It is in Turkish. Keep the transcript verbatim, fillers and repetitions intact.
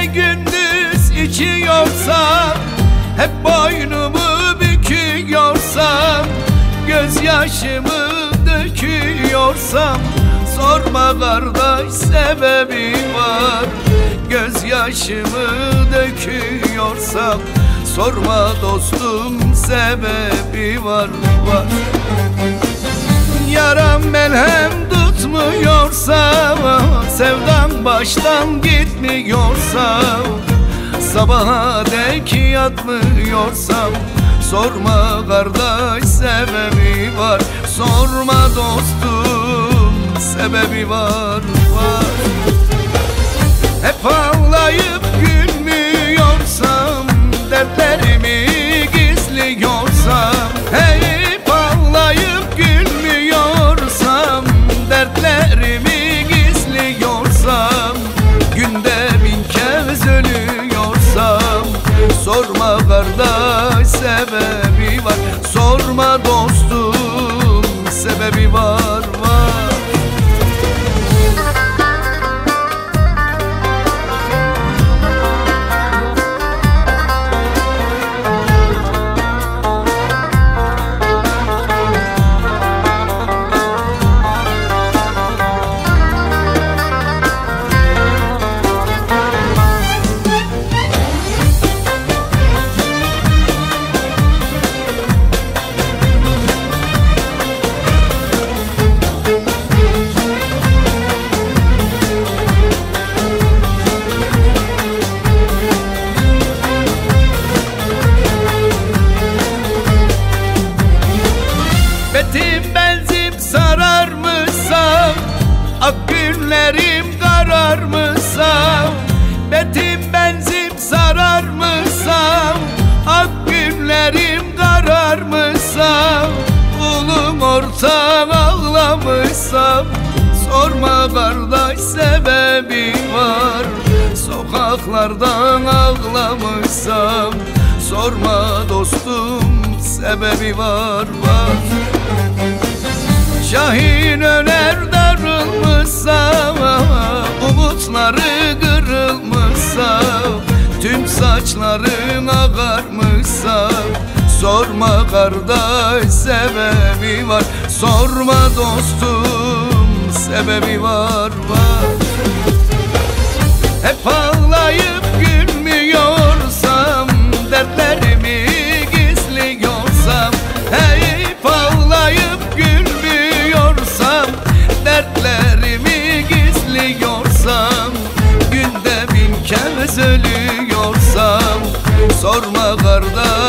Gece gündüz içiyorsam, hep boynumu büküyorsam, gözyaşımı döküyorsam, sorma kardeş sebebi var. Gözyaşımı döküyorsam, sorma dostum sebebi var, var. Yaram melhem tutmuyorsa, sevdam baştan gitmiyorsa, sabaha dek yatmıyorsam, sorma kardeş sebebi var. Sorma dostum sebebi var, var. Hep ağlayıp gülmüyorsam, dertlerimi gizliyorsam, hep ağlayıp gülmüyorsam, dertlerimi gizliyorsam, günde bin kez ölüyorsam, sorma kardeş sebebi var. Sorma dostum sebebi var, var. Betim benzip sararmışsam, ak günlerim kararmışsam, betim benzip sararmışsam, ak günlerim kararmışsam, ulum ortam ağlamışsam, sorma kardeş sebebi var. Sokaklardan ağlamışsam, sorma dostum sebebi var, var. Şahin öner darılmışsa, umutları kırılmışsa, tüm saçların ağarmışsa, sorma kardeş sebebi var. Sorma dostum sebebi var, var. Hep ağlayıp gülmüyorsam, dertlerimi gizliyorsam, hep ağlayıp gülmüyorsam, dertlerimi gizliyorsam, günde bin kez ölüyorsam, sorma kardeş